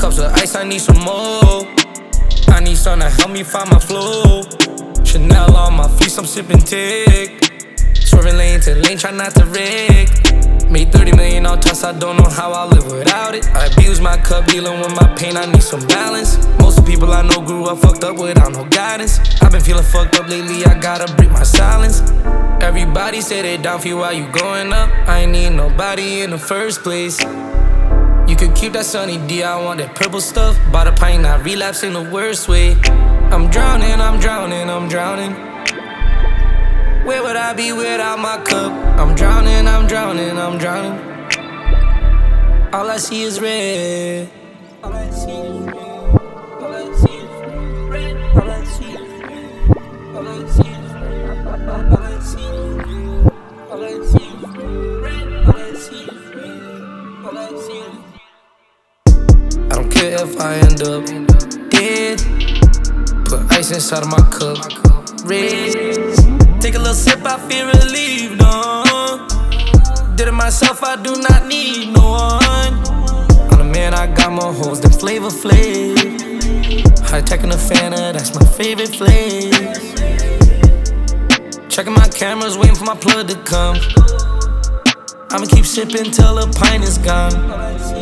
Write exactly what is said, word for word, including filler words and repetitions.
cups of ice, I need some more. I need something to help me find my flow. Chanel on my feet, I'm sipping tick. Swerving lane to lane, try not to wreck. Made thirty million on toss, I don't know how I'll live without it. I abuse my cup, dealing with my pain, I need some balance. Most of the people I know grew up fucked up without no guidance. I've been feeling fucked up lately, I gotta break my silence. Everybody say they down for you while you growing up. I ain't need nobody in the first place. You could keep that Sunny D, I want that purple stuff. Bought a pint, I relapse in the worst way. I'm drowning, I'm drowning, I'm drowning. Where would I be without my cup? I'm drowning, I'm drowning, I'm drowning. All I see is red. All I see is red. All I see is red. All I see is red. All I see is red. All I see is red. All I see is red. All I see is red. All I see is red. I don't care if I end up dead. Put ice inside of my cup. Red. Take a little sip, I feel relieved, no. Did it myself, I do not need no one. I'm the man, I got more hoes than Flavor Flav. High tech in the Fanta, that's my favorite flavor. Checking my cameras, waiting for my plug to come. I'ma keep sipping till the pint is gone.